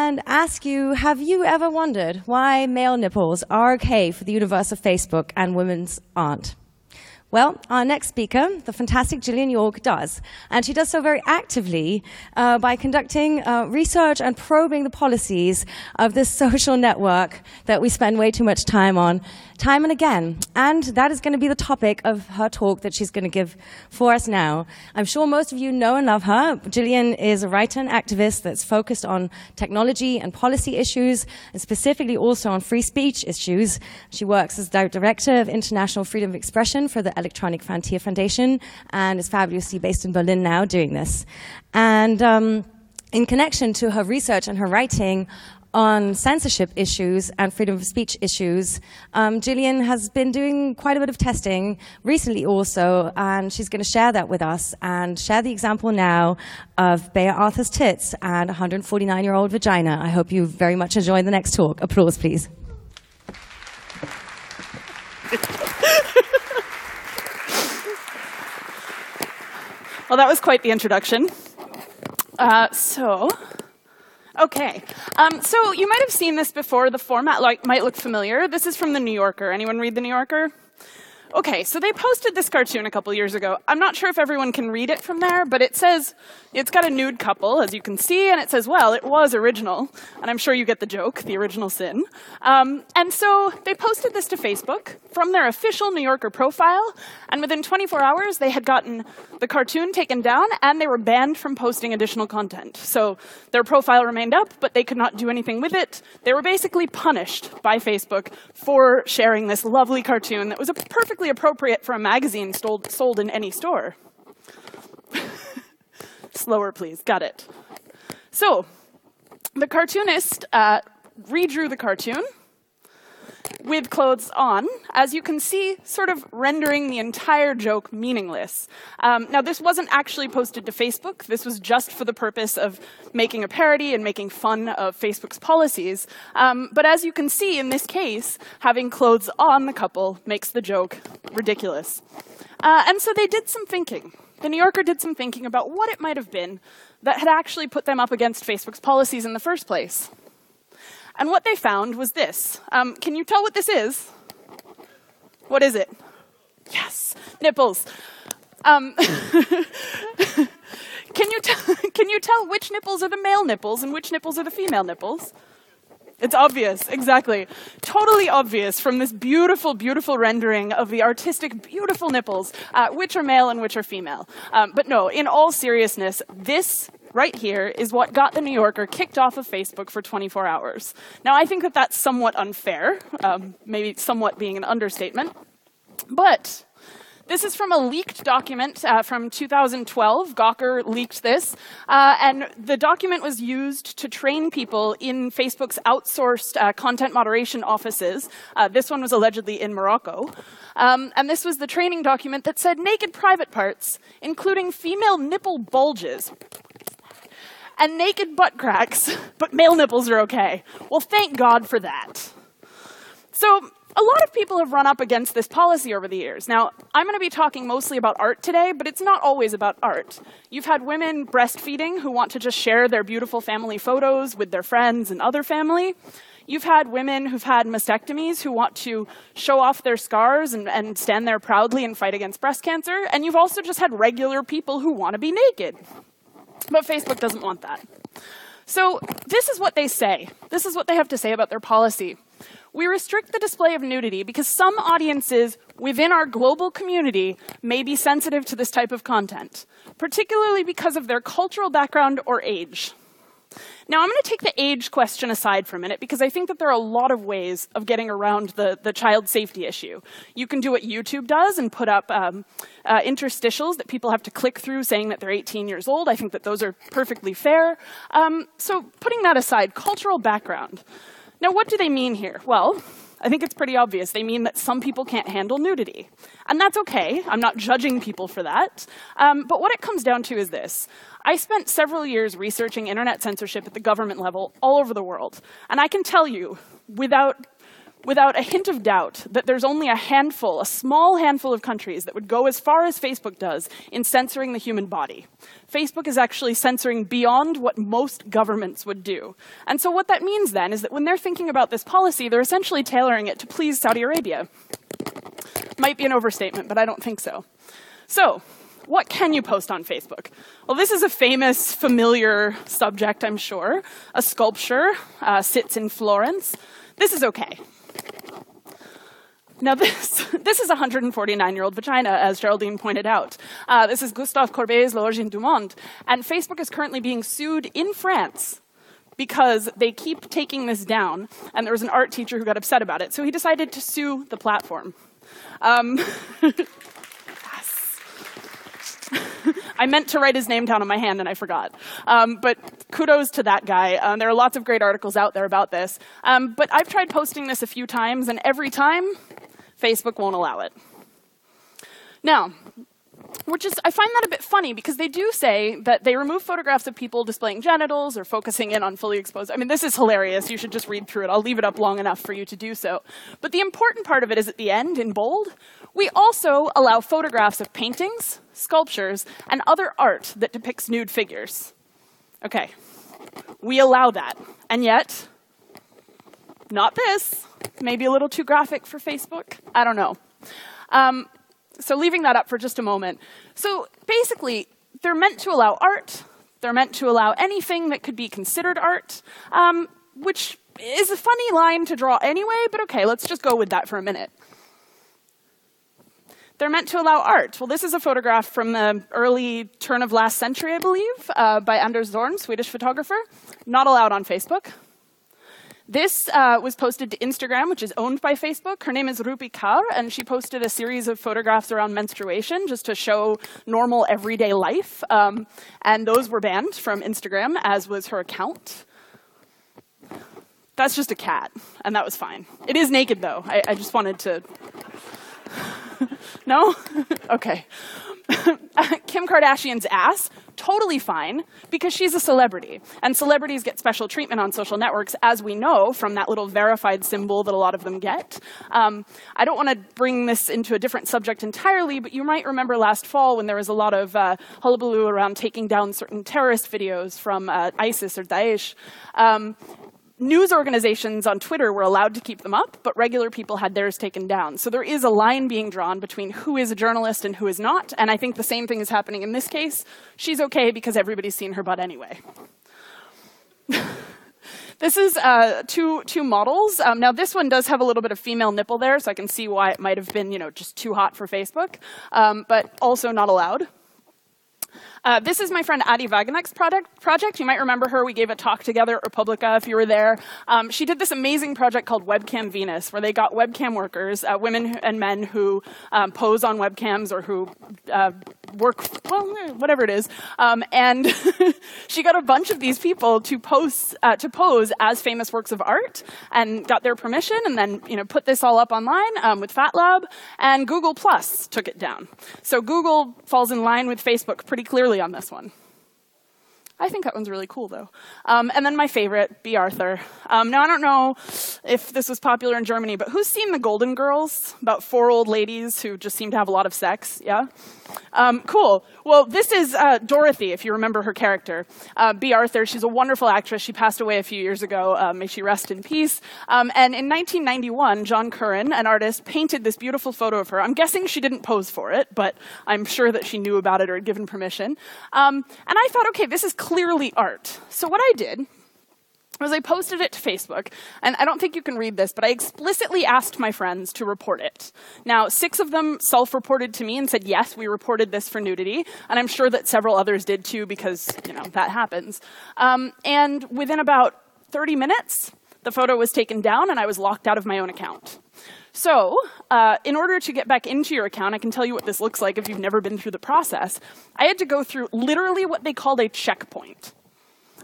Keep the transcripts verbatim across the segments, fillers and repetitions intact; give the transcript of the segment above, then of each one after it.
and ask you, have you ever wondered why male nipples are okay for the universe of Facebook and women's aren't? Well, our next speaker, the fantastic Gillian York, does. And she does so very actively uh, by conducting uh, research and probing the policies of this social network that we spend way too much time on, time and again. And that is going to be the topic of her talk that she's going to give for us now. I'm sure most of you know and love her. Gillian is a writer and activist that's focused on technology and policy issues, and specifically also on free speech issues. She works as Director of International Freedom of Expression for the Electronic Frontier Foundation, and is fabulously based in Berlin now doing this. And um, in connection to her research and her writing on censorship issues and freedom of speech issues, um, Gillian has been doing quite a bit of testing recently also, and she's going to share that with us and share the example now of Bea Arthur's tits and a one hundred forty-nine-year-old vagina. I hope you very much enjoy the next talk. Applause, please. Well, that was quite the introduction. Uh, so, okay. Um, so you might have seen this before. The format like, might look familiar. This is from The New Yorker. Anyone read The New Yorker? Okay, so they posted this cartoon a couple years ago. I'm not sure if everyone can read it from there, but it says, it's got a nude couple, as you can see, and it says, well, it was original. And I'm sure you get the joke, the original sin. Um, and so they posted this to Facebook from their official New Yorker profile, and within twenty-four hours, they had gotten the cartoon taken down, and they were banned from posting additional content. So their profile remained up, but they could not do anything with it. They were basically punished by Facebook for sharing this lovely cartoon that was a perfect appropriate for a magazine sold, sold in any store. Slower, please. Got it. So, the cartoonist uh, redrew the cartoon with clothes on, as you can see, sort of rendering the entire joke meaningless. Um, now, this wasn't actually posted to Facebook. This was just for the purpose of making a parody and making fun of Facebook's policies. Um, but as you can see, in this case, having clothes on the couple makes the joke ridiculous. Uh, and so they did some thinking. The New Yorker did some thinking about what it might have been that had actually put them up against Facebook's policies in the first place. And what they found was this. Um, can you tell what this is? What is it? Yes, nipples. Um, can you tell? Can you tell which nipples are the male nipples and which nipples are the female nipples? It's obvious, exactly. Totally obvious from this beautiful, beautiful rendering of the artistic, beautiful nipples, uh, which are male and which are female. Um, but no, in all seriousness, this right here is what got The New Yorker kicked off of Facebook for twenty-four hours. Now, I think that that's somewhat unfair, um, maybe somewhat being an understatement, but this is from a leaked document uh, from two thousand twelve. Gawker leaked this, uh, and the document was used to train people in Facebook's outsourced uh, content moderation offices. Uh, this one was allegedly in Morocco. Um, and this was the training document that said naked private parts, including female nipple bulges, and naked butt cracks, but male nipples are okay. Well, thank God for that. So, a lot of people have run up against this policy over the years. Now, I'm going to be talking mostly about art today, but it's not always about art. You've had women breastfeeding who want to just share their beautiful family photos with their friends and other family. You've had women who've had mastectomies who want to show off their scars and, and stand there proudly and fight against breast cancer. And you've also just had regular people who want to be naked. But Facebook doesn't want that. So this is what they say. This is what they have to say about their policy. We restrict the display of nudity because some audiences within our global community may be sensitive to this type of content, particularly because of their cultural background or age. Now, I'm going to take the age question aside for a minute because I think that there are a lot of ways of getting around the, the child safety issue. You can do what YouTube does and put up um, uh, interstitials that people have to click through saying that they're eighteen years old. I think that those are perfectly fair. Um, so putting that aside, cultural background. Now, what do they mean here? Well, I think it's pretty obvious. They mean that some people can't handle nudity. And that's okay. I'm not judging people for that. Um, but what it comes down to is this. I spent several years researching internet censorship at the government level all over the world. And I can tell you, without, without a hint of doubt that there's only a handful, a small handful of countries that would go as far as Facebook does in censoring the human body. Facebook is actually censoring beyond what most governments would do. And so what that means then is that when they're thinking about this policy, they're essentially tailoring it to please Saudi Arabia. Might be an overstatement, but I don't think so. So, what can you post on Facebook? Well, this is a famous, familiar subject, I'm sure. A sculpture uh, sits in Florence. This is okay. Now this, this is a one hundred forty-nine-year-old vagina, as Geraldine pointed out. Uh, this is Gustave Courbet's L'Origine du Monde, and Facebook is currently being sued in France because they keep taking this down, and there was an art teacher who got upset about it, so he decided to sue the platform. Um, yes. I meant to write his name down on my hand, and I forgot. Um, but kudos to that guy. Um, there are lots of great articles out there about this. Um, but I've tried posting this a few times, and every time, Facebook won't allow it. Now, which is, I find that a bit funny, because they do say that they remove photographs of people displaying genitals or focusing in on fully exposed. I mean, this is hilarious. You should just read through it. I'll leave it up long enough for you to do so. But the important part of it is at the end, in bold, we also allow photographs of paintings, sculptures, and other art that depicts nude figures. Okay, we allow that. And yet, not this. Maybe a little too graphic for Facebook. I don't know. Um, so leaving that up for just a moment. So basically, they're meant to allow art. They're meant to allow anything that could be considered art, um, which is a funny line to draw anyway, but okay, let's just go with that for a minute. They're meant to allow art. Well, this is a photograph from the early turn of last century, I believe, uh, by Anders Zorn, Swedish photographer. Not allowed on Facebook. This uh, was posted to Instagram, which is owned by Facebook. Her name is Rupi Kaur, and she posted a series of photographs around menstruation just to show normal everyday life. Um, and those were banned from Instagram, as was her account. That's just a cat, and that was fine. It is naked, though. I, I just wanted to... No? Okay. Kim Kardashian's ass, totally fine, because she's a celebrity. And celebrities get special treatment on social networks, as we know from that little verified symbol that a lot of them get. Um, I don't want to bring this into a different subject entirely, but you might remember last fall when there was a lot of uh, hullabaloo around taking down certain terrorist videos from uh, ISIS or Daesh. Um, News organizations on Twitter were allowed to keep them up, but regular people had theirs taken down. So there is a line being drawn between who is a journalist and who is not, and I think the same thing is happening in this case. She's okay because everybody's seen her butt anyway. This is uh, two, two models. Um, now, this one does have a little bit of female nipple there, so I can see why it might have been, you know, just too hot for Facebook, um, but also not allowed. Uh, this is my friend Adi Wagenek's product, project. You might remember her. We gave a talk together at Republica if you were there. Um, she did this amazing project called Webcam Venus, where they got webcam workers, uh, women and men who um, pose on webcams or who uh, work, well, whatever it is. Um, and she got a bunch of these people to pose, uh, to pose as famous works of art and got their permission, and then you know put this all up online um, with FatLab. And Google Plus took it down. So Google falls in line with Facebook pretty clearly on this one. I think that one's really cool, though. Um, and then my favorite, B. Arthur. Um, now, I don't know if this was popular in Germany, but who's seen The Golden Girls? About four old ladies who just seem to have a lot of sex, yeah? Um, cool. Well, this is uh, Dorothy, if you remember her character. Uh, B. Arthur, she's a wonderful actress. She passed away a few years ago. Uh, may she rest in peace. Um, and in nineteen ninety-one, John Curran, an artist, painted this beautiful photo of her. I'm guessing she didn't pose for it, but I'm sure that she knew about it or had given permission. Um, and I thought, okay, this is clearly art. So what I did was I posted it to Facebook, and I don't think you can read this, but I explicitly asked my friends to report it. Now, six of them self-reported to me and said, yes, we reported this for nudity, and I'm sure that several others did too, because, you know, that happens. Um, and within about thirty minutes, the photo was taken down, and I was locked out of my own account. So, uh, in order to get back into your account, I can tell you what this looks like if you've never been through the process. I had to go through literally what they called a checkpoint.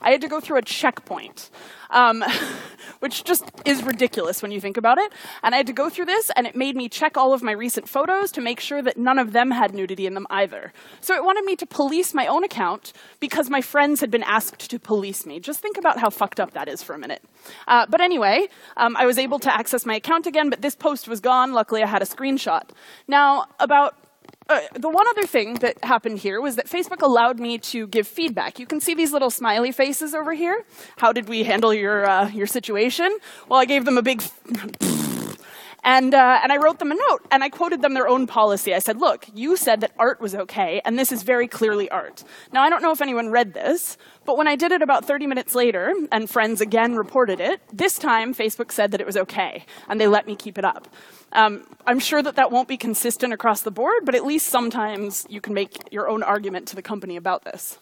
I had to go through a checkpoint, um, which just is ridiculous when you think about it. And I had to go through this, and it made me check all of my recent photos to make sure that none of them had nudity in them either. So it wanted me to police my own account because my friends had been asked to police me. Just think about how fucked up that is for a minute. Uh, but anyway, um, I was able to access my account again, but this post was gone. Luckily, I had a screenshot. Now, about Uh, the one other thing that happened here was that Facebook allowed me to give feedback. You can see these little smiley faces over here. How did we handle your uh, your situation? Well, I gave them a big and uh, and I wrote them a note, and I quoted them their own policy. I said, look, you said that art was okay, and this is very clearly art. Now, I don't know if anyone read this, but when I did it about thirty minutes later, and friends again reported it, this time Facebook said that it was okay, and they let me keep it up. Um, I'm sure that that won't be consistent across the board, but at least sometimes you can make your own argument to the company about this.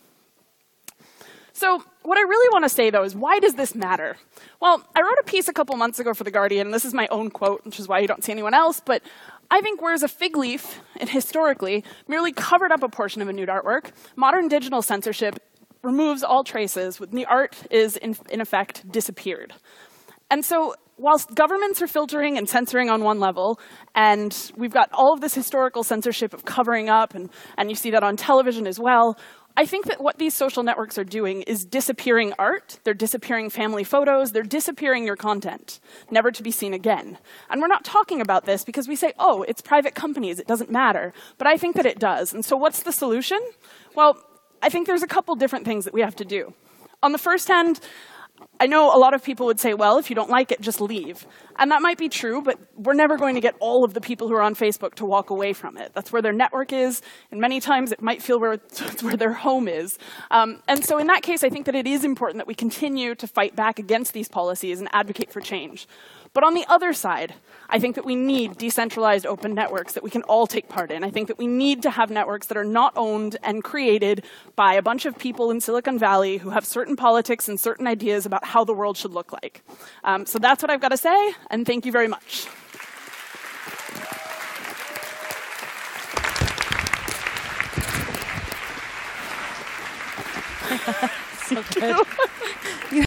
So what I really want to say, though, is why does this matter? Well, I wrote a piece a couple months ago for The Guardian, and this is my own quote, which is why you don't see anyone else, but I think whereas a fig leaf, and historically, merely covered up a portion of a nude artwork, modern digital censorship removes all traces when the art is, in, in effect, disappeared. And so whilst governments are filtering and censoring on one level, and we've got all of this historical censorship of covering up, and, and you see that on television as well, I think that what these social networks are doing is disappearing art, they're disappearing family photos, they're disappearing your content, never to be seen again. And we're not talking about this because we say, oh, it's private companies, it doesn't matter. But I think that it does. And so what's the solution? Well, I think there's a couple different things that we have to do. On the first hand, I know a lot of people would say, well, if you don't like it, just leave. And that might be true, but we're never going to get all of the people who are on Facebook to walk away from it. That's where their network is, and many times it might feel where it's where their home is. Um, and so in that case, I think that it is important that we continue to fight back against these policies and advocate for change. But on the other side, I think that we need decentralized open networks that we can all take part in. I think that we need to have networks that are not owned and created by a bunch of people in Silicon Valley who have certain politics and certain ideas about how the world should look like. Um, so that's what I've got to say, and thank you very much. So good.